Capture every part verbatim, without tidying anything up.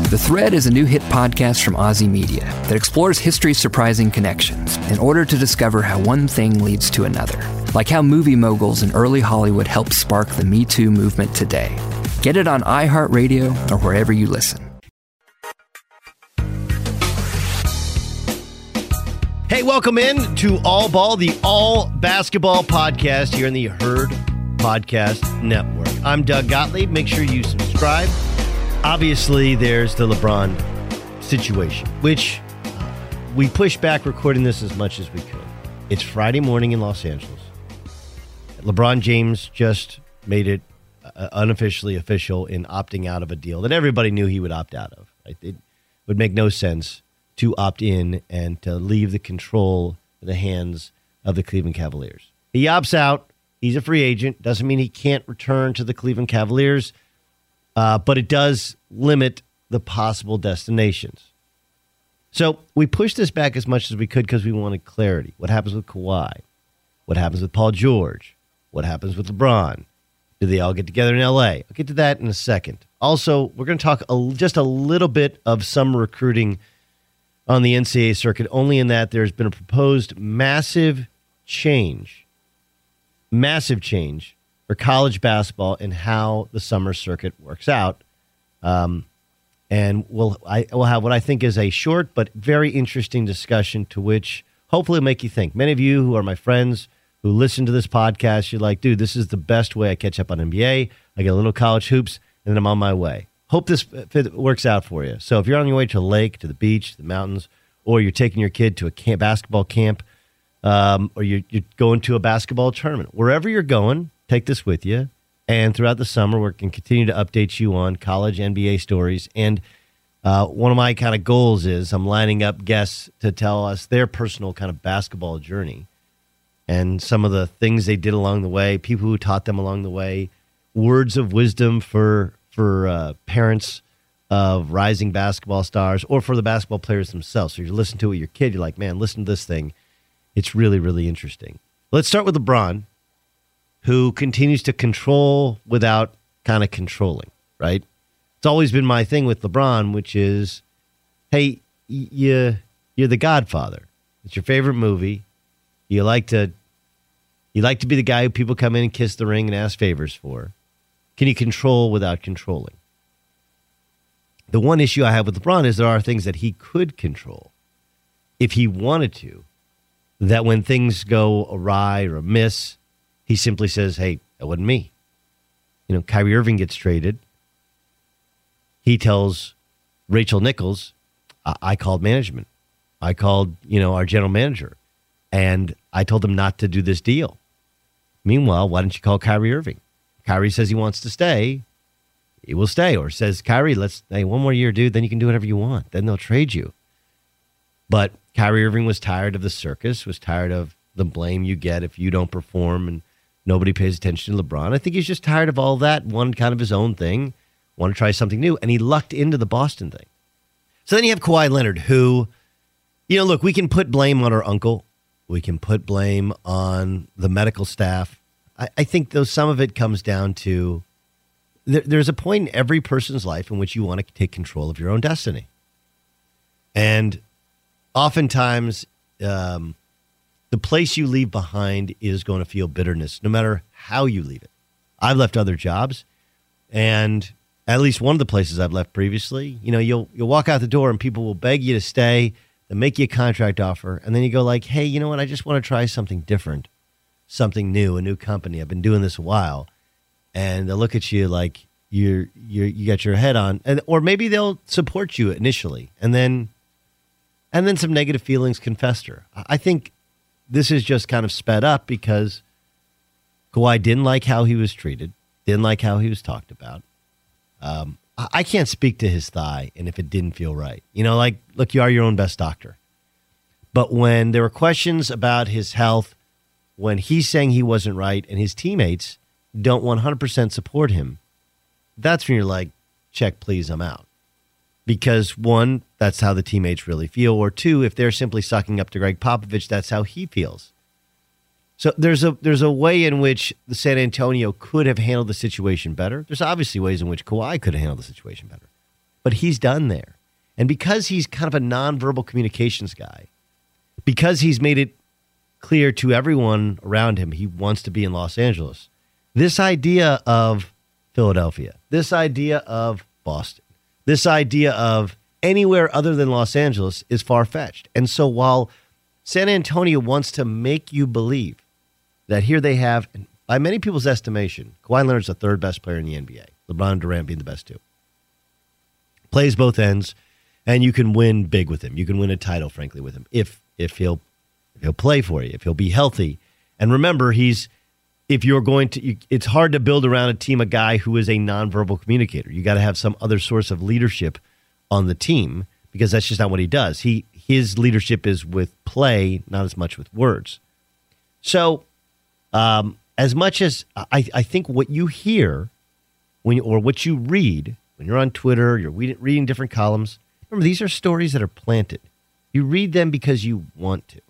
The Thread is a new hit podcast from Aussie Media that explores history's surprising connections in order to discover how one thing leads to another, like how movie moguls in early Hollywood helped spark the Me Too movement today. Get it on iHeartRadio or wherever you listen. Hey, welcome in to All Ball, the all basketball podcast here in the Herd Podcast Network. I'm Doug Gottlieb. Make sure you subscribe. Obviously, there's the LeBron situation, which we pushed back recording this as much as we could. It's Friday morning in Los Angeles. LeBron James just made it uh, unofficially official in opting out of a deal that everybody knew he would opt out of. Right? It would make no sense to opt in and to leave the control in the hands of the Cleveland Cavaliers. He opts out. He's a free agent. Doesn't mean he can't return to the Cleveland Cavaliers. Uh, but it does limit the possible destinations. So we pushed this back as much as we could because we wanted clarity. What happens with Kawhi? What happens with Paul George? What happens with LeBron? Do they all get together in L A? I'll get to that in a second. Also, we're going to talk a, just a little bit of summer recruiting on the N C double A circuit, only in that there's been a proposed massive change, massive change for college basketball and how the summer circuit works out. Um, and we'll, I, we'll have what I think is a short but very interesting discussion to which hopefully will make you think. Many of you who are my friends who listen to this podcast, you're like, dude, this is the best way I catch up on N B A. I get a little college hoops, and then I'm on my way. Hope this fit, works out for you. So if you're on your way to the lake, to the beach, to the mountains, or you're taking your kid to a camp, basketball camp, um, or you're, you're going to a basketball tournament, wherever you're going, take this with you. And throughout the summer, we can continue to update you on college N B A stories. And uh, one of my kind of goals is I'm lining up guests to tell us their personal kind of basketball journey and some of the things they did along the way, people who taught them along the way, words of wisdom for for uh, parents of rising basketball stars or for the basketball players themselves. So you listen to it with your kid, you're like, man, listen to this thing. It's really, really interesting. Let's start with LeBron, who continues to control without kind of controlling, right? It's always been my thing with LeBron, which is, hey, you, you're the Godfather. It's your favorite movie. You like to you like to be the guy who people come in and kiss the ring and ask favors for. Can you control without controlling? The one issue I have with LeBron is there are things that he could control if he wanted to, that when things go awry or amiss, he simply says, hey, that wasn't me. You know, Kyrie Irving gets traded. He tells Rachel Nichols, I, I called management. I called, you know, our general manager, and I told them not to do this deal. Meanwhile, why don't you call Kyrie Irving? Kyrie says he wants to stay. He will stay. Or says, Kyrie, let's, hey, one more year, dude, then you can do whatever you want. Then they'll trade you. But Kyrie Irving was tired of the circus, was tired of the blame you get if you don't perform and nobody pays attention to LeBron. I think he's just tired of all that, wanted kind of his own thing, wanted to try something new, and he lucked into the Boston thing. So then you have Kawhi Leonard, who, you know, look, we can put blame on our uncle. We can put blame on the medical staff. I, I think, though, some of it comes down to there, there's a point in every person's life in which you want to take control of your own destiny. And oftentimes, um, the place you leave behind is going to feel bitterness, no matter how you leave it. I've left other jobs, and at least one of the places I've left previously, you know, you'll you'll walk out the door and people will beg you to stay, they'll make you a contract offer, and then you go like, hey, you know what, I just want to try something different, something new, a new company. I've been doing this a while. And they'll look at you like you're you you got your head on, and or maybe they'll support you initially, and then and then some negative feelings can fester. I think this is just kind of sped up because Kawhi didn't like how he was treated, didn't like how he was talked about. Um, I can't speak to his thigh, and if it didn't feel right, you know, like, look, you are your own best doctor. But when there were questions about his health, when he's saying he wasn't right, and his teammates don't one hundred percent support him, that's when you're like, check, please, I'm out. Because one, that's how the teammates really feel. Or two, if they're simply sucking up to Greg Popovich, that's how he feels. So there's a there's a way in which the San Antonio could have handled the situation better. There's obviously ways in which Kawhi could have handled the situation better. but he's done there. And because he's kind of a nonverbal communications guy, because he's made it clear to everyone around him he wants to be in Los Angeles, this idea of Philadelphia, this idea of Boston, this idea of anywhere other than Los Angeles is far-fetched. And so while San Antonio wants to make you believe that here they have, by many people's estimation, Kawhi Leonard's the third best player in the N B A, LeBron and Durant being the best two. Plays both ends, and you can win big with him. You can win a title, frankly, with him if if he'll if he'll play for you, if he'll be healthy. And remember, he's if you're going to, you, it's hard to build around a team a guy who is a nonverbal communicator. You got to have some other source of leadership on the team because that's just not what he does. He his leadership is with play, not as much with words. So, um, as much as I, I think what you hear when you, or what you read when you're on Twitter, you're reading different columns. Remember, these are stories that are planted. You read them because you want to.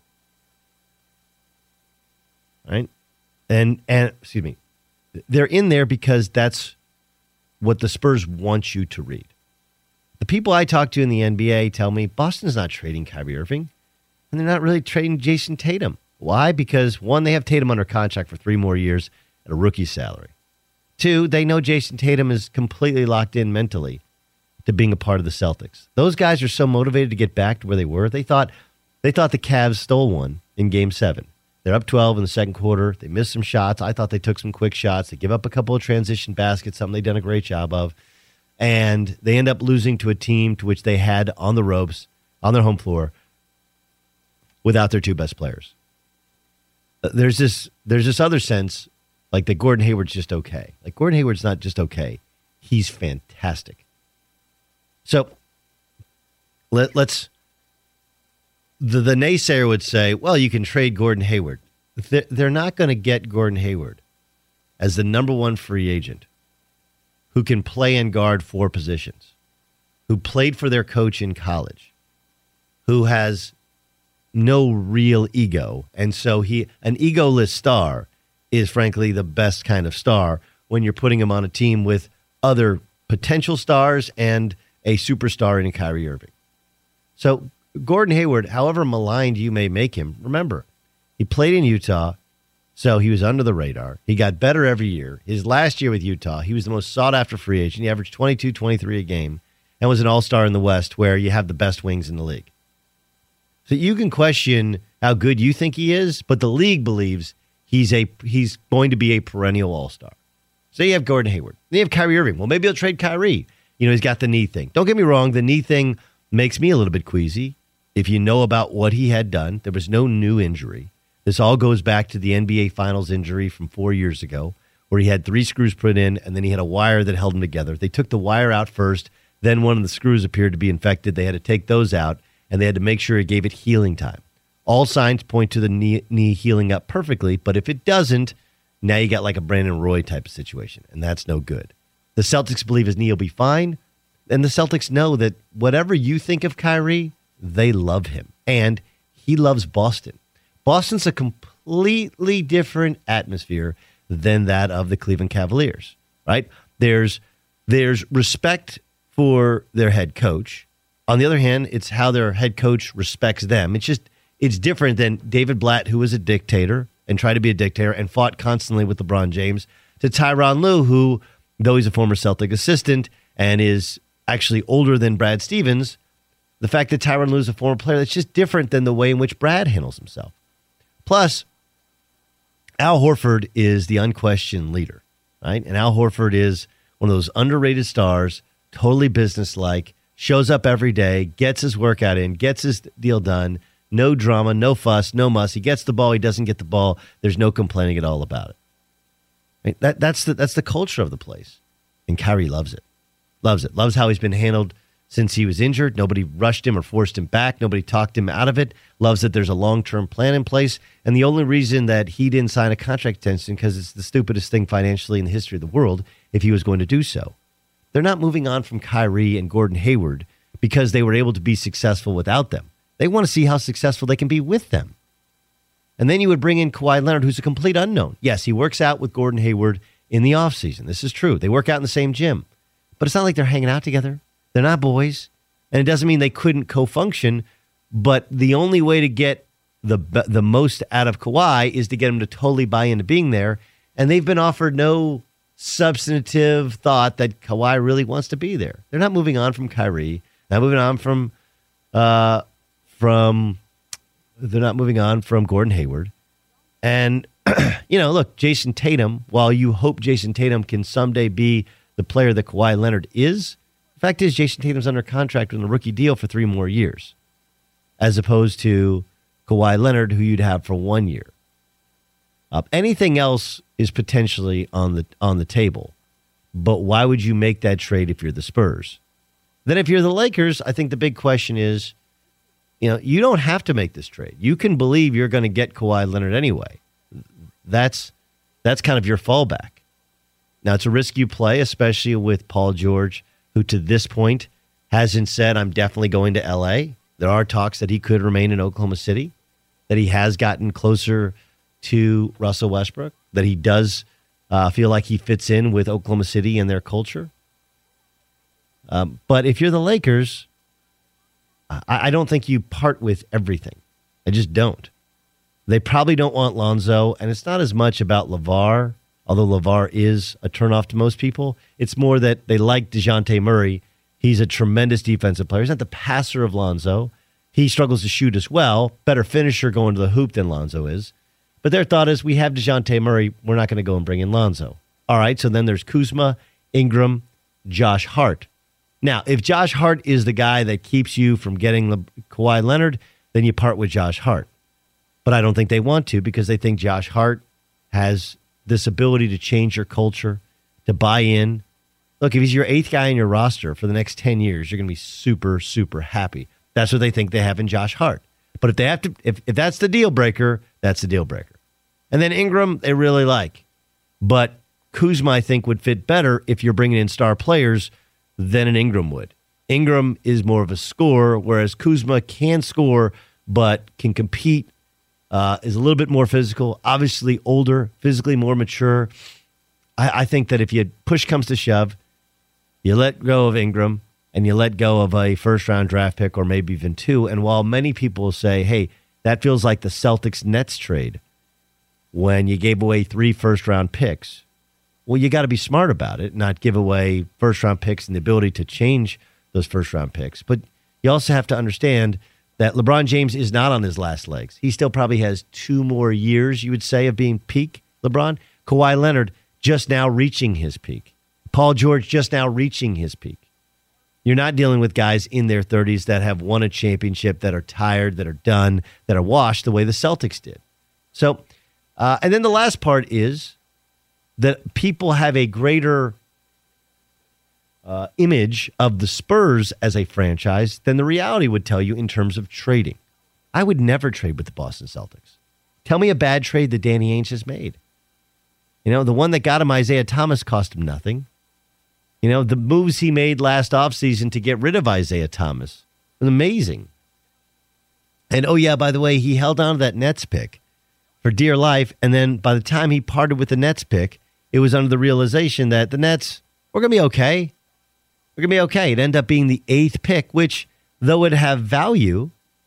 Right? And, and excuse me, they're in there because that's what the Spurs want you to read. The people I talk to in the N B A tell me Boston's not trading Kyrie Irving, and they're not really trading Jason Tatum. Why? Because, one, they have Tatum under contract for three more years at a rookie salary. Two, they know Jason Tatum is completely locked in mentally to being a part of the Celtics. Those guys are so motivated to get back to where they were. They thought they thought the Cavs stole one in Game seven. They're up twelve in the second quarter. They missed some shots. I thought they took some quick shots. They give up a couple of transition baskets, something they've done a great job of. And they end up losing to a team to which they had on the ropes, on their home floor, without their two best players. There's this there's this other sense, like that Gordon Hayward's just okay. Like Gordon Hayward's not just okay. He's fantastic. So let, let's, the, the naysayer would say, well, you can trade Gordon Hayward. They're, they're not going to get Gordon Hayward as the number one free agent who can play and guard four positions, who played for their coach in college, who has no real ego. And so he, an egoless star is frankly the best kind of star when you're putting him on a team with other potential stars and a superstar in Kyrie Irving. So Gordon Hayward, however maligned you may make him, remember, he played in Utah, so he was under the radar. He got better every year. His last year with Utah, he was the most sought-after free agent. He averaged twenty-two, twenty-three a game and was an all-star in the West where you have the best wings in the league. So you can question how good you think he is, but the league believes he's a he's going to be a perennial all-star. So you have Gordon Hayward. Then you have Kyrie Irving. Well, maybe he'll trade Kyrie. You know, he's got the knee thing. Don't get me wrong. The knee thing makes me a little bit queasy. If you know about what he had done, there was no new injury. This all goes back to the N B A Finals injury from four years ago, where he had three screws put in, and then he had a wire that held them together. They took the wire out first. Then one of the screws appeared to be infected. They had to take those out, and they had to make sure it gave it healing time. All signs point to the knee, knee healing up perfectly, but if it doesn't, now you got like a Brandon Roy type of situation, and that's no good. The Celtics believe his knee will be fine, and the Celtics know that whatever you think of Kyrie, they love him, and he loves Boston. Boston's a completely different atmosphere than that of the Cleveland Cavaliers, right? There's there's respect for their head coach. On the other hand, it's how their head coach respects them. It's just, it's different than David Blatt, who was a dictator and tried to be a dictator and fought constantly with LeBron James, to Tyronn Lue, who, though he's a former Celtic assistant and is actually older than Brad Stevens, the fact that Tyronn Lue is a former player, that's just different than the way in which Brad handles himself. Plus, Al Horford is the unquestioned leader, right? And Al Horford is one of those underrated stars, totally businesslike, shows up every day, gets his workout in, gets his deal done, no drama, no fuss, no muss. He gets the ball, he doesn't get the ball. There's no complaining at all about it. Right? That, that's the, that's the culture of the place. And Kyrie loves it. Loves it. Loves how he's been handled since he was injured. Nobody rushed him or forced him back. Nobody talked him out of it. Loves that there's a long-term plan in place. And the only reason that he didn't sign a contract extension, because it's the stupidest thing financially in the history of the world, if he was going to do so. They're not moving on from Kyrie and Gordon Hayward because they were able to be successful without them. They want to see how successful they can be with them. And then you would bring in Kawhi Leonard, who's a complete unknown. Yes, he works out with Gordon Hayward in the offseason. This is true. They work out in the same gym. But it's not like they're hanging out together. They're not boys. And it doesn't mean they couldn't co-function, but the only way to get the the most out of Kawhi is to get him to totally buy into being there. And they've been offered no substantive thought that Kawhi really wants to be there. They're not moving on from Kyrie. Not moving on from uh, from they're not moving on from Gordon Hayward. And you know, look, Jason Tatum, while you hope Jason Tatum can someday be the player that Kawhi Leonard is, the fact is Jason Tatum's under contract with a rookie deal for three more years, as opposed to Kawhi Leonard, who you'd have for one year. Uh, anything else is potentially on the on the table, but why would you make that trade if you're the Spurs? Then if you're the Lakers, I think the big question is, you know, you don't have to make this trade. You can believe you're going to get Kawhi Leonard anyway. That's that's kind of your fallback. Now, it's a risk you play, especially with Paul George, who to this point hasn't said, I'm definitely going to L A. There are talks that he could remain in Oklahoma City, that he has gotten closer to Russell Westbrook, that he does uh, feel like he fits in with Oklahoma City and their culture. Um, but if you're the Lakers, I, I don't think you part with everything. I just don't. They probably don't want Lonzo, and it's not as much about LeVar, although LeVar is a turnoff to most people. It's more that they like DeJounte Murray. He's a tremendous defensive player. He's not the passer of Lonzo. He struggles to shoot as well. Better finisher going to the hoop than Lonzo is. But their thought is, we have DeJounte Murray. We're not going to go and bring in Lonzo. All right, so then there's Kuzma, Ingram, Josh Hart. Now, if Josh Hart is the guy that keeps you from getting the Kawhi Leonard, then you part with Josh Hart. But I don't think they want to, because they think Josh Hart has this ability to change your culture, to buy in. Look, if he's your eighth guy in your roster for the next ten years, you're going to be super, super happy. That's what they think they have in Josh Hart. But if they have to, if, if that's the deal breaker, that's the deal breaker. And then Ingram, they really like. But Kuzma, I think, would fit better if you're bringing in star players than an Ingram would. Ingram is more of a scorer, whereas Kuzma can score, but can compete, uh, is a little bit more physical, obviously older, physically more mature. I, I think that if you push comes to shove, you let go of Ingram, and you let go of a first-round draft pick or maybe even two. And while many people say, hey, that feels like the Celtics-Nets trade when you gave away three first-round picks, well, you got to be smart about it, not give away first-round picks and the ability to change those first-round picks. But you also have to understand that LeBron James is not on his last legs. He still probably has two more years, you would say, of being peak LeBron. Kawhi Leonard just now reaching his peak. Paul George just now reaching his peak. You're not dealing with guys in their thirties that have won a championship, that are tired, that are done, that are washed the way the Celtics did. So, uh, and then the last part is that people have a greater uh, image of the Spurs as a franchise than the reality would tell you in terms of trading. I would never trade with the Boston Celtics. Tell me a bad trade that Danny Ainge has made. You know, the one that got him Isaiah Thomas cost him nothing. You know, the moves he made last offseason to get rid of Isaiah Thomas was amazing. And, oh, yeah, by the way, he held on to that Nets pick for dear life. And then by the time he parted with the Nets pick, it was under the realization that the Nets, we're going to be okay. We're going to be okay. It ended up being the eighth pick, which, though it have value,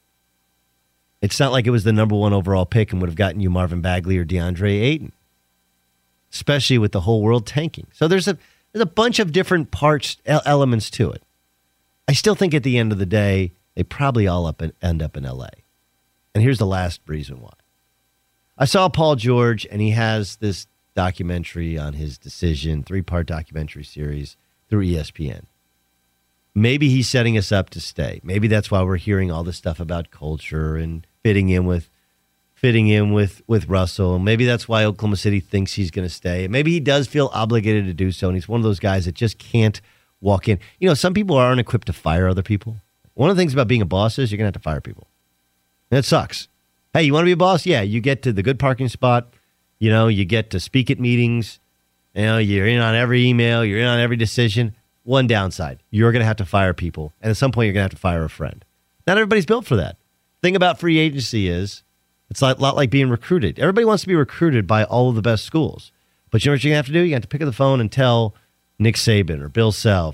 it's not like it was the number one overall pick and would have gotten you Marvin Bagley or DeAndre Ayton, especially with the whole world tanking. So there's a There's a bunch of different parts, elements to it. I still think at the end of the day, they probably all up and end up in L A. And here's the last reason why. I saw Paul George, and he has this documentary on his decision, three-part documentary series through E S P N. Maybe he's setting us up to stay. Maybe that's why we're hearing all this stuff about culture and fitting in with fitting in with, with Russell. Maybe that's why Oklahoma City thinks he's going to stay. Maybe he does feel obligated to do so, and he's one of those guys that just can't walk in. You know, some people aren't equipped to fire other people. One of the things about being a boss is you're going to have to fire people. And it sucks. Hey, you want to be a boss? Yeah, you get to the good parking spot. You know, you get to speak at meetings. You know, you're in on every email. You're in on every decision. One downside, you're going to have to fire people. And at some point, you're going to have to fire a friend. Not everybody's built for that. The thing about free agency is, it's a lot like being recruited. Everybody wants to be recruited by all of the best schools. But you know what you're going to have to do? You have to pick up the phone and tell Nick Saban or Bill Self or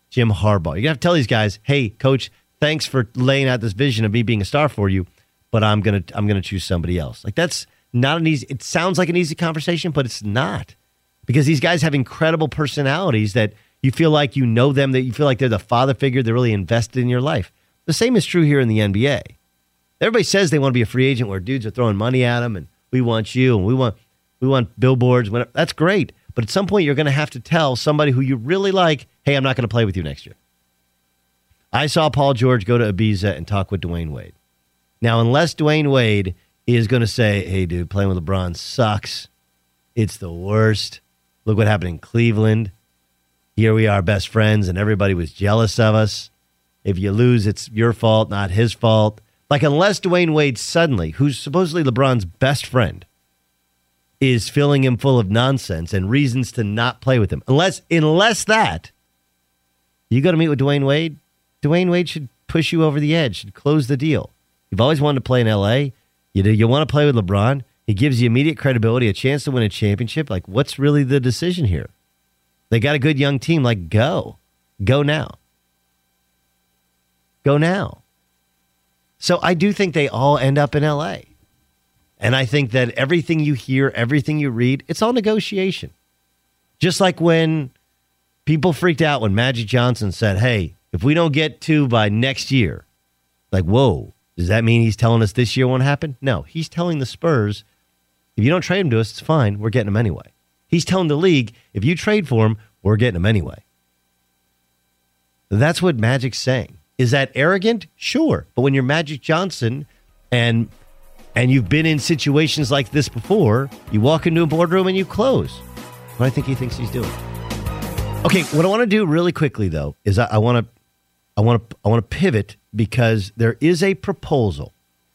Jim Harbaugh. You're going to have to tell these guys, hey, coach, thanks for laying out this vision of me being a star for you, but I'm going to I'm going to choose somebody else. Like, that's not an easy, it sounds like an easy conversation, but it's not. Because these guys have incredible personalities that you feel like you know them, that you feel like they're the father figure, they're really invested in your life. The same is true here in the N B A. Everybody says they want to be a free agent where dudes are throwing money at them and we want you and we want we want billboards. Whatever. That's great. But at some point, you're going to have to tell somebody who you really like, hey, I'm not going to play with you next year. I saw Paul George go to Ibiza and talk with Dwayne Wade. Now, unless Dwayne Wade is going to say, hey, dude, playing with LeBron sucks. It's the worst. Look what happened in Cleveland. Here we are, best friends, and everybody was jealous of us. If you lose, it's your fault, not his fault. Like, unless Dwayne Wade suddenly, who's supposedly LeBron's best friend, is filling him full of nonsense and reasons to not play with him. Unless, unless that, you got to meet with Dwayne Wade. Dwayne Wade should push you over the edge, should close the deal. You've always wanted to play in L A. You do, you want to play with LeBron. He gives you immediate credibility, a chance to win a championship. Like, what's really the decision here? They got a good young team. Like, go. Go now. Go now. So I do think they all end up in L A. And I think that everything you hear, everything you read, it's all negotiation. Just like when people freaked out when Magic Johnson said, hey, if we don't get to by next year, like, whoa, does that mean he's telling us this year won't happen? No, he's telling the Spurs, if you don't trade him to us, it's fine. We're getting him anyway. He's telling the league, if you trade for him, we're getting him anyway. That's what Magic's saying. Is that arrogant? Sure. But when you're Magic Johnson and and you've been in situations like this before, you walk into a boardroom and you close. What I think he thinks he's doing. Okay, what I want to do really quickly though is I want to I want to I want to pivot because there is a proposal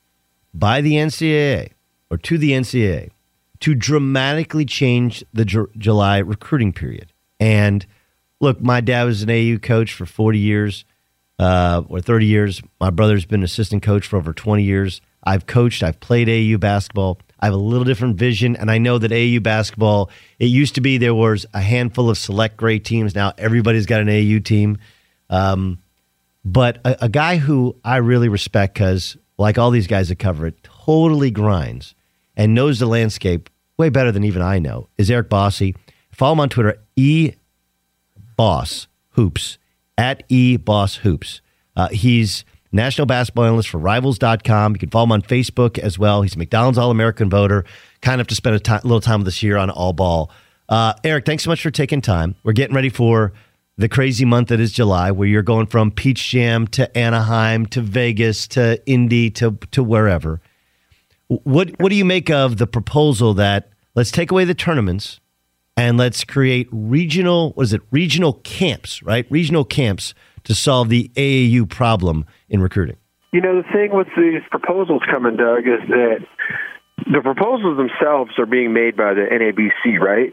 by the N C double A or to the N C double A to dramatically change the J- July recruiting period. And look, my dad was an A A U coach for forty years. Uh, or thirty years. My brother's been an assistant coach for over twenty years. I've coached. I've played A A U basketball. I have a little different vision, and I know that A A U basketball, it used to be there was a handful of select grade teams. Now everybody's got an A A U team. Um, but a, a guy who I really respect because, like all these guys that cover it, totally grinds and knows the landscape way better than even I know, is Eric Bossy. Follow him on Twitter, E Boss Hoops. At E Boss Hoops. Uh, he's national basketball analyst for Rivals dot com. You can follow him on Facebook as well. He's a McDonald's All-American voter. Kind of to spend a t- little time with us here on All Ball. Uh, Eric, thanks so much for taking time. We're getting ready for the crazy month that is July, where you're going from Peach Jam to Anaheim to Vegas to Indy to to wherever. What what do you make of the proposal that let's take away the tournaments and let's create regional, what is it, regional camps, right? Regional camps to solve the A A U problem in recruiting. You know, the thing with these proposals coming, Doug, is that the proposals themselves are being made by the N A B C, right?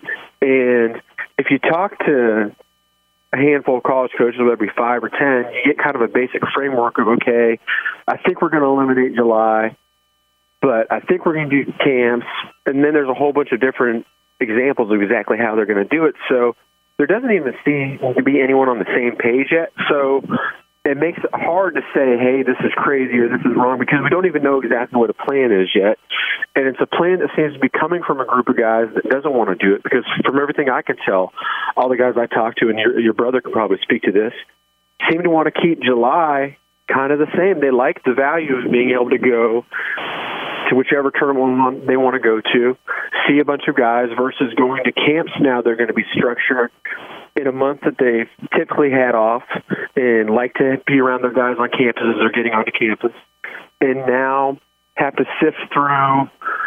And if you talk to a handful of college coaches, whether it be five or ten, you get kind of a basic framework of, okay, I think we're going to eliminate July, but I think we're going to do camps. And then there's a whole bunch of different examples of exactly how they're going to do it. So there doesn't even seem to be anyone on the same page yet. So it makes it hard to say, hey, this is crazy or this is wrong, because we don't even know exactly what a plan is yet. And it's a plan that seems to be coming from a group of guys that doesn't want to do it, because from everything I can tell, all the guys I talked to, and your, your brother can probably speak to this, seem to want to keep July kind of the same. They like the value of being able to go to whichever tournament they want to go to, see a bunch of guys, versus going to camps now. They're going to be structured in a month that they've typically had off and like to be around their guys on campus as they're getting onto campus, and now have to sift through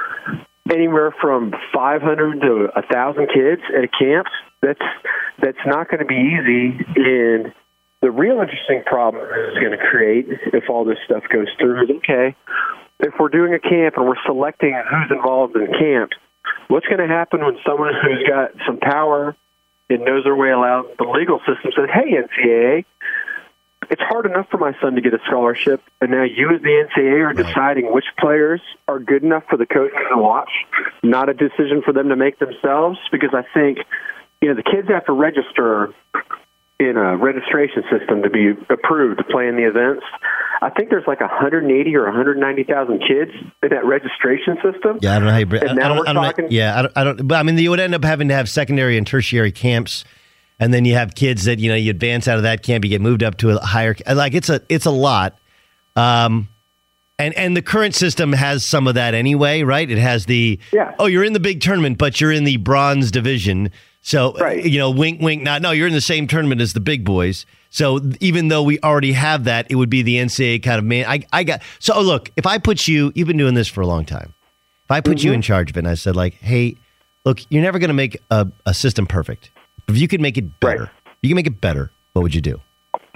anywhere from five hundred to one thousand kids at a camp. That's, that's not going to be easy. And the real interesting problem is going to create, if all this stuff goes through, is, okay, if we're doing a camp and we're selecting who's involved in camp, what's going to happen when someone who's got some power and knows their way around the legal system says, hey, N C double A, it's hard enough for my son to get a scholarship, and now you as the N C double A are deciding which players are good enough for the coaches to watch, not a decision for them to make themselves? Because I think, you know, the kids have to register in a registration system to be approved to play in the events. I think there's like one hundred eighty or one hundred ninety thousand kids in that registration system. Yeah, I don't know how you. And now I don't, we're I don't talking. Know, yeah, I don't, I don't. But I mean, you would end up having to have secondary and tertiary camps, and then you have kids that you know you advance out of that camp, you get moved up to a higher. Like it's a it's a lot. Um, and and the current system has some of that anyway, right? It has the yeah. oh, you're in the big tournament, but you're in the bronze division. So, right. you know, wink, wink, not, no, you're in the same tournament as the big boys. So even though we already have that, it would be the N C double A kind of man. I, I got, so look, if I put you, you've been doing this for a long time. If I put mm-hmm. you in charge of it and I said like, hey, look, you're never going to make a, a system perfect. If you could make it better, right. you can make it better, what would you do?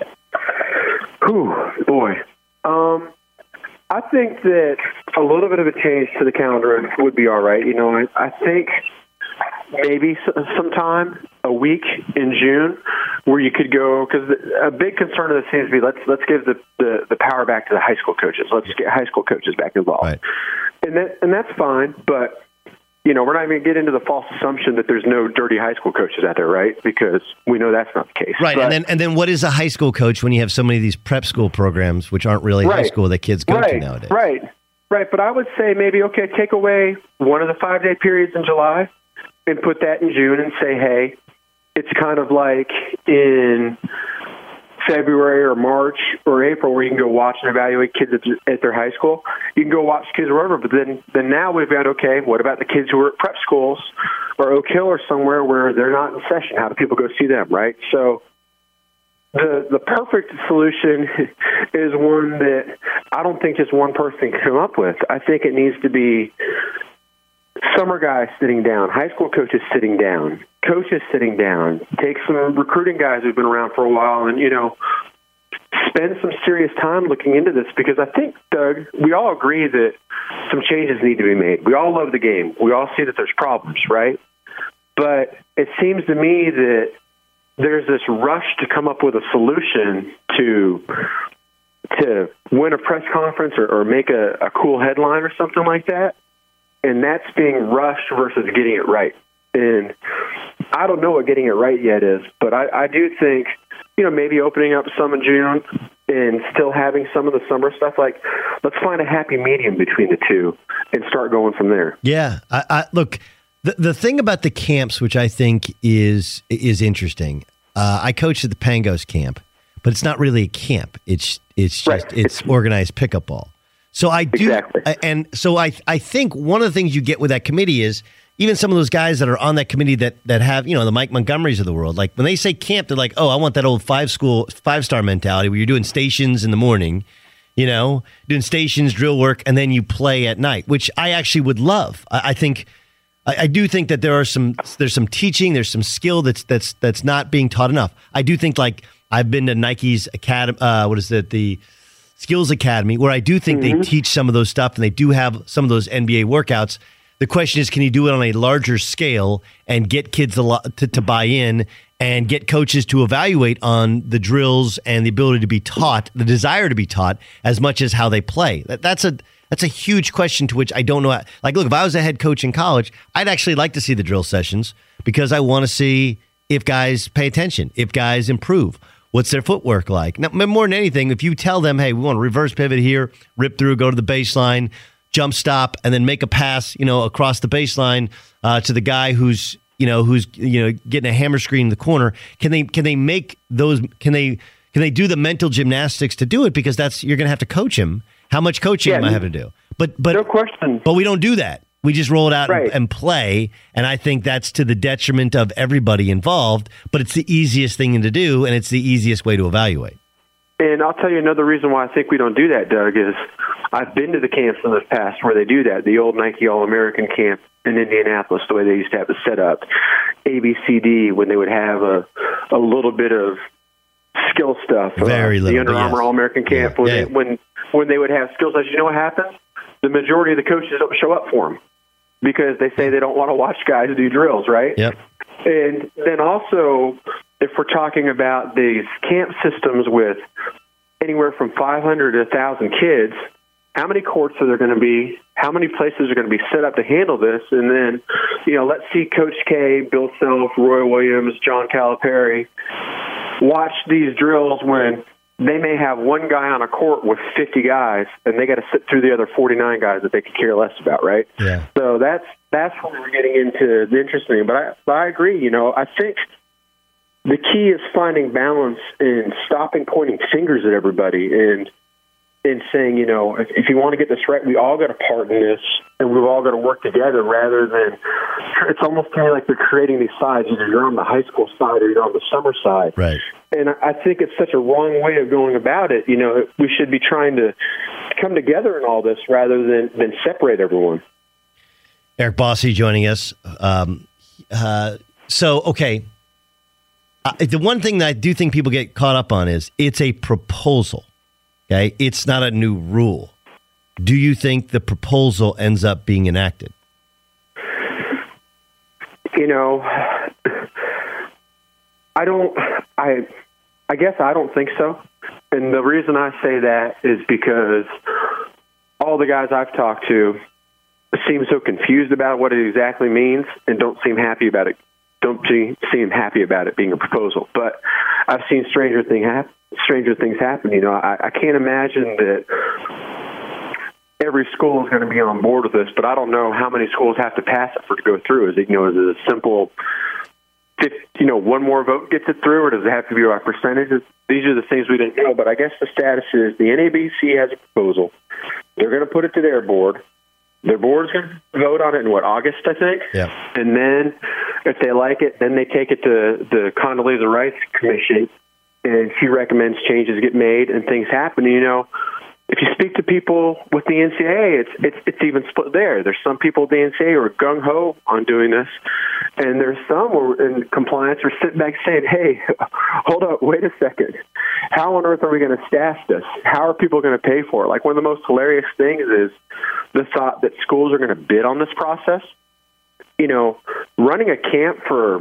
Ooh, boy. Um, I think that a little bit of a change to the calendar would be all right. You know, I, I think maybe sometime a week in June where you could go, because a big concern of this seems to be let's let's give the, the, the power back to the high school coaches. Let's get high school coaches back involved. Right. And that and that's fine, but you know, we're not even going to get into the false assumption that there's no dirty high school coaches out there, right? Because we know that's not the case. Right, but, and then and then what is a high school coach when you have so many of these prep school programs, which aren't really right, high school that kids go right, to nowadays? Right, right. But I would say maybe, okay, take away one of the five-day periods in July and put that in June and say, hey, it's kind of like in February or March or April where you can go watch and evaluate kids at, at their high school. You can go watch kids wherever, but then, then now we've got, okay, what about the kids who are at prep schools or Oak Hill or somewhere where they're not in session? How do people go see them, right? So the the perfect solution is one that I don't think just one person can come up with. I think it needs to be summer guys sitting down, high school coaches sitting down, coaches sitting down, take some recruiting guys who've been around for a while and, you know, spend some serious time looking into this, because I think, Doug, we all agree that some changes need to be made. We all love the game. We all see that there's problems, right? But it seems to me that there's this rush to come up with a solution to to win a press conference or, or make a, a cool headline or something like that. And that's being rushed versus getting it right. And I don't know what getting it right yet is, but I, I do think, you know, maybe opening up some in June and still having some of the summer stuff, like, let's find a happy medium between the two and start going from there. Yeah. I, I look, the, the thing about the camps, which I think is is interesting, uh, I coached at the Pangos camp, but it's not really a camp. It's it's just, right. it's, it's organized pickup ball. So I do, exactly. and so I I think one of the things you get with that committee is even some of those guys that are on that committee that that have, you know, the Mike Montgomerys of the world, like when they say camp, they're like, oh, I want that old five school five star mentality where you're doing stations in the morning, you know, doing stations, drill work, and then you play at night, which I actually would love. I, I think I, I do think that there are some there's some teaching, there's some skill that's that's that's not being taught enough. I do think, like, I've been to Nike's academy. Uh, what is it? The Skills Academy, where I do think mm-hmm. they teach some of those stuff and they do have some of those N B A workouts. The question is, can you do it on a larger scale and get kids a lot to, to buy in and get coaches to evaluate on the drills and the ability to be taught, the desire to be taught, as much as how they play? That, that's a that's a huge question to which I don't know. Like, look, if I was a head coach in college, I'd actually like to see the drill sessions because I want to see if guys pay attention, if guys improve. What's their footwork like? Now, more than anything, if you tell them, hey, we want to reverse pivot here, rip through, go to the baseline, jump stop, and then make a pass, you know, across the baseline uh, to the guy who's, you know, who's, you know, getting a hammer screen in the corner. Can they can they make those? Can they can they do the mental gymnastics to do it? Because that's you're going to have to coach him. How much coaching yeah, am I having to do? But but no question. But we don't do that. We just roll it out right. and, and play, and I think that's to the detriment of everybody involved, but it's the easiest thing to do, and it's the easiest way to evaluate. And I'll tell you another reason why I think we don't do that, Doug, is I've been to the camps in the past where they do that, the old Nike All-American camp in Indianapolis, the way they used to have it set up, A B C D, when they would have a, a little bit of skill stuff. Very uh, little. The Under Armour yes. All-American camp, yeah. when, Yeah. They, when, when they would have skills, as you know what happens? The majority of the coaches don't show up for them, because they say they don't want to watch guys do drills, right? Yep. And then also, if we're talking about these camp systems with anywhere from five hundred to one thousand kids, how many courts are there going to be? How many places are going to be set up to handle this? And then, you know, let's see Coach K, Bill Self, Roy Williams, John Calipari watch these drills when they may have one guy on a court with fifty guys, and they got to sit through the other forty-nine guys that they could care less about, right? Yeah. So that's that's where we're getting into the interesting. But I, but I agree. You know, I think the key is finding balance in stopping pointing fingers at everybody and and saying, you know, if, if you want to get this right, we all got a part in this, and we've all got to work together rather than it's almost kind of like they're creating these sides. Either you're on the high school side or you're on the summer side. Right. And I think it's such a wrong way of going about it. You know, we should be trying to come together in all this rather than, than separate everyone. Eric Bosse joining us. Um, uh, so, okay. Uh, the one thing that I do think people get caught up on is it's a proposal. Okay, it's not a new rule. Do you think the proposal ends up being enacted? You know, I don't. I, I guess I don't think so. And the reason I say that is because all the guys I've talked to seem so confused about what it exactly means and don't seem happy about it. Don't seem happy about it being a proposal. But I've seen stranger thing happen. Stranger things happen. You know, I, I can't imagine that every school is going to be on board with this, but I don't know how many schools have to pass it for it to go through. Is it, you know, is it a simple, if, you know, one more vote gets it through, or does it have to be by percentages? These are the things we didn't know, but I guess the status is the N A B C has a proposal. They're going to put it to their board. Their board's going to vote on it in, what, August, I think? Yeah. And then if they like it, then they take it to the Condoleezza Rice Commission, and she recommends changes get made and things happen. You know, if you speak to people with the N C double A, it's it's it's even split there. There's some people at the N C double A who are gung-ho on doing this, and there's some who are in compliance are sitting back saying, hey, hold up, wait a second. How on earth are we going to staff this? How are people going to pay for it? Like, one of the most hilarious things is the thought that schools are going to bid on this process. You know, running a camp for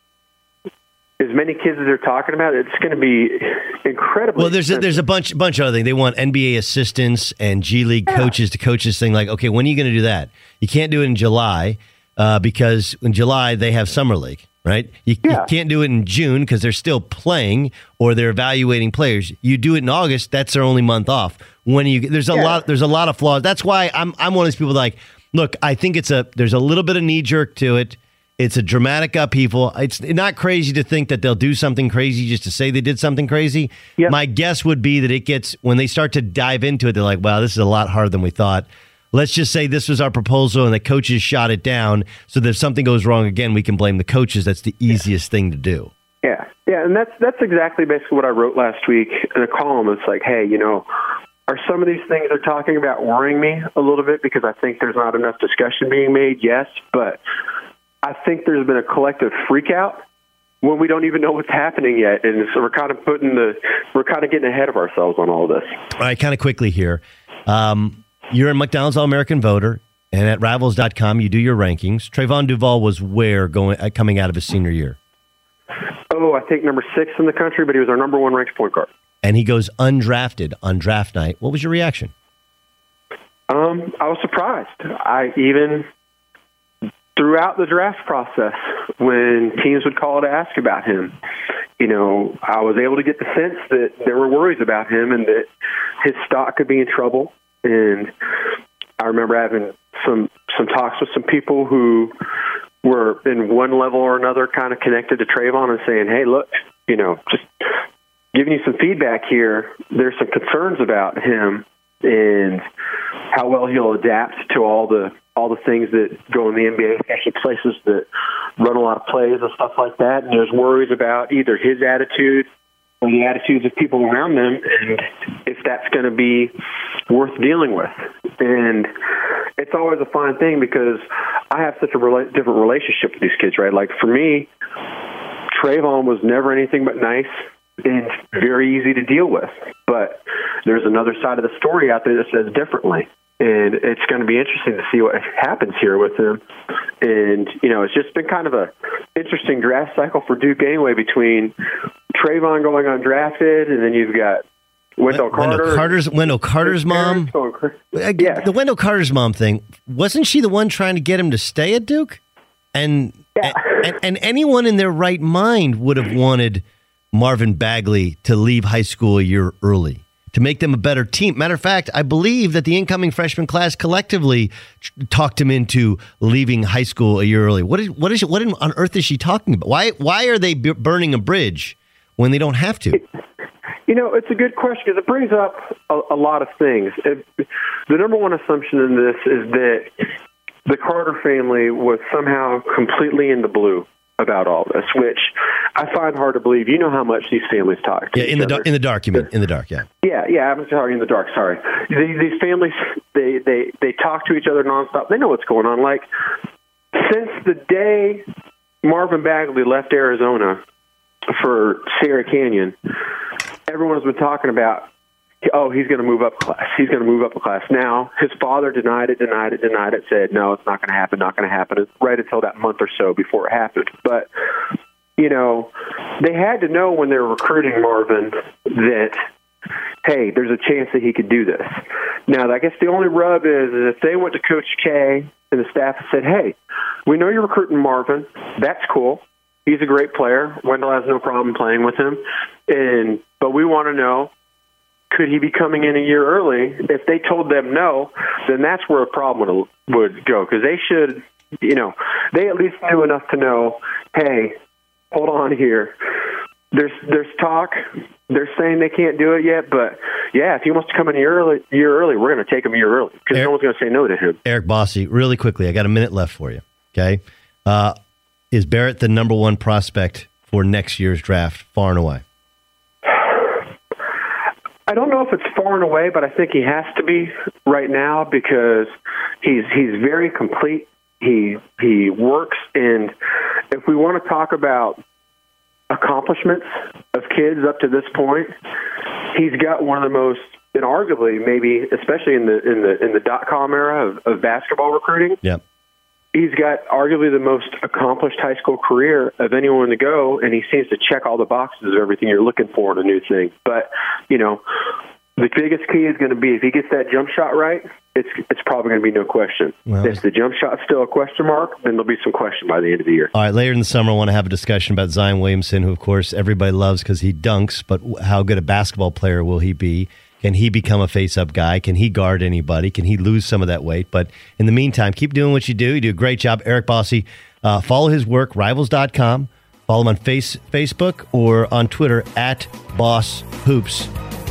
as many kids as they're talking about, it's going to be incredibly. Well, there's a, there's a bunch bunch of other things. They want N B A assistants and G League yeah. coaches to coach this thing. Like, okay, when are you going to do that? You can't do it in July uh, because in July they have summer league, right? You, yeah. you can't do it in June because they're still playing or they're evaluating players. You do it in August, that's their only month off. When you there's a yeah. lot there's a lot of flaws. That's why I'm I'm one of these people like, look, I think it's a there's a little bit of knee jerk to it. It's a dramatic upheaval. It's not crazy to think that they'll do something crazy just to say they did something crazy. Yep. My guess would be that it gets, when they start to dive into it, they're like, wow, this is a lot harder than we thought. Let's just say this was our proposal and the coaches shot it down, so that if something goes wrong again, we can blame the coaches. That's the easiest yeah. thing to do. Yeah, yeah, and that's that's exactly basically what I wrote last week in a column. It's like, hey, you know, are some of these things they're talking about worrying me a little bit because I think there's not enough discussion being made? Yes, but I think there's been a collective freak out when we don't even know what's happening yet. And so we're kind of putting the, we're kind of getting ahead of ourselves on all this. All right, kind of quickly here. Um, you're a McDonald's All-American voter, and at Rivals dot com you do your rankings. Trayvon Duval was where going uh, coming out of his senior year? Oh, I think number six in the country, but he was our number one ranked point guard. And he goes undrafted on draft night. What was your reaction? Um, I was surprised. I even... Throughout the draft process, when teams would call to ask about him, you know, I was able to get the sense that there were worries about him and that his stock could be in trouble. And I remember having some some talks with some people who were in one level or another kind of connected to Trayvon and saying, hey, look, you know, just giving you some feedback here. There's some concerns about him and how well he'll adapt to all the all the things that go in the N B A, especially places that run a lot of plays and stuff like that. And there's worries about either his attitude or the attitudes of people around them, and if that's going to be worth dealing with. And it's always a fine thing because I have such a rela- different relationship with these kids, right? Like, for me, Trayvon was never anything but nice and very easy to deal with. But there's another side of the story out there that says differently. And it's going to be interesting to see what happens here with him. And, you know, it's just been kind of a interesting draft cycle for Duke anyway, between Trayvon going undrafted, and then you've got Wendell Carter. Wendell Carter's, Wendell Carter's mom. Yeah. The Wendell Carter's mom thing, wasn't she the one trying to get him to stay at Duke? And, yeah. and, and anyone in their right mind would have wanted Marvin Bagley to leave high school a year early, to make them a better team. Matter of fact, I believe that the incoming freshman class collectively talked him into leaving high school a year early. What is what is what on earth is she talking about? Why why are they b- burning a bridge when they don't have to? You know, it's a good question because it brings up a, a lot of things. It, the number one assumption in this is that the Carter family was somehow completely in the blue about all this, which I find hard to believe. You know how much these families talk to yeah, each in the other. Dar- in the dark, you mean in the dark, yeah, yeah, yeah. I'm sorry, in the dark. Sorry, these, these families they, they they talk to each other nonstop. They know what's going on. Like since the day Marvin Bagley left Arizona for Sierra Canyon, everyone's been talking about, oh, he's going to move up a class. He's going to move up a class. Now, his father denied it, denied it, denied it, said, no, it's not going to happen, not going to happen, right until that month or so before it happened. But, you know, they had to know when they were recruiting Marvin that, hey, there's a chance that he could do this. Now, I guess the only rub is, is if they went to Coach K and the staff and said, hey, we know you're recruiting Marvin. That's cool. He's a great player. Wendell has no problem playing with him. And but we want to know, could he be coming in a year early? If they told them no, then that's where a problem would, would go, because they should, you know, they at least knew enough to know, hey, hold on here. There's there's talk. They're saying they can't do it yet, but yeah, if he wants to come in a year early, year early we're going to take him a year early because no one's going to say no to him. Eric Bosse, really quickly, I got a minute left for you. Okay, uh, is Barrett the number one prospect for next year's draft, far and away? I don't know if it's far and away, but I think he has to be right now because he's he's very complete. He he works, and if we want to talk about accomplishments of kids up to this point, he's got one of the most, and arguably maybe, especially in the in the in the dot com era of, of basketball recruiting. Yep. He's got arguably the most accomplished high school career of anyone to go, and he seems to check all the boxes of everything you're looking for in a new thing. But, you know, the biggest key is going to be if he gets that jump shot right, it's it's probably going to be no question. Well, if the jump shot's still a question mark, then there'll be some question by the end of the year. All right, later in the summer, I want to have a discussion about Zion Williamson, who, of course, everybody loves because he dunks, but how good a basketball player will he be? Can he become a face-up guy? Can he guard anybody? Can he lose some of that weight? But in the meantime, keep doing what you do. You do a great job. Eric Bosse, uh, follow his work, rivals dot com. Follow him on face, Facebook or on Twitter, at Boss Hoops.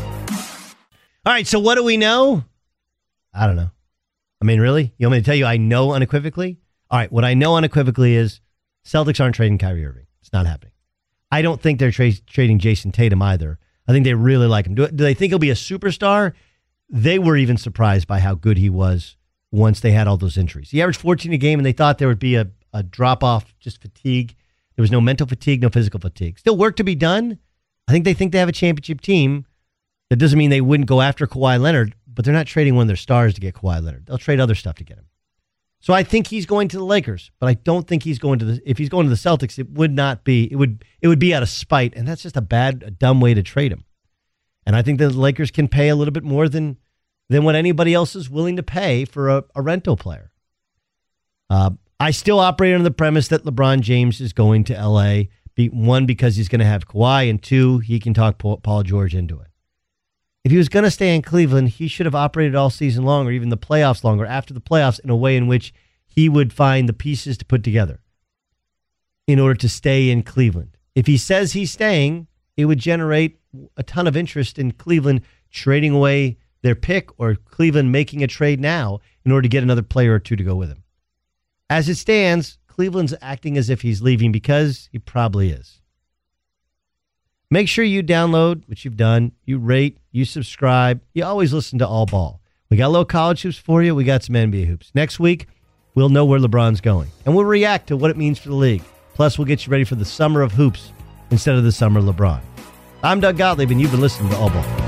All right, so what do we know? I don't know. I mean, really? You want me to tell you I know unequivocally? All right, what I know unequivocally is Celtics aren't trading Kyrie Irving. It's not happening. I don't think they're tra- trading Jason Tatum either. I think they really like him. Do, do they think he'll be a superstar? They were even surprised by how good he was once they had all those injuries. He averaged fourteen a game, and they thought there would be a, a drop-off, just fatigue. There was no mental fatigue, no physical fatigue. Still work to be done. I think they think they have a championship team. That doesn't mean they wouldn't go after Kawhi Leonard, but they're not trading one of their stars to get Kawhi Leonard. They'll trade other stuff to get him. So I think he's going to the Lakers, but I don't think he's going to the. If he's going to the Celtics, it would not be. It would. It would be out of spite, and that's just a bad, a dumb way to trade him. And I think the Lakers can pay a little bit more than than what anybody else is willing to pay for a, a rental player. Uh, I still operate on the premise that LeBron James is going to L A. Be, one, because he's going to have Kawhi, and two, he can talk Paul, Paul George into it. If he was going to stay in Cleveland, he should have operated all season long or even the playoffs long or after the playoffs in a way in which he would find the pieces to put together in order to stay in Cleveland. If he says he's staying, it would generate a ton of interest in Cleveland trading away their pick or Cleveland making a trade now in order to get another player or two to go with him. As it stands, Cleveland's acting as if he's leaving because he probably is. Make sure you download, which you've done, you rate, you subscribe. You always listen to All Ball. We got a little college hoops for you. We got some N B A hoops. Next week, we'll know where LeBron's going, and we'll react to what it means for the league. Plus, we'll get you ready for the summer of hoops instead of the summer of LeBron. I'm Doug Gottlieb, and you've been listening to All Ball.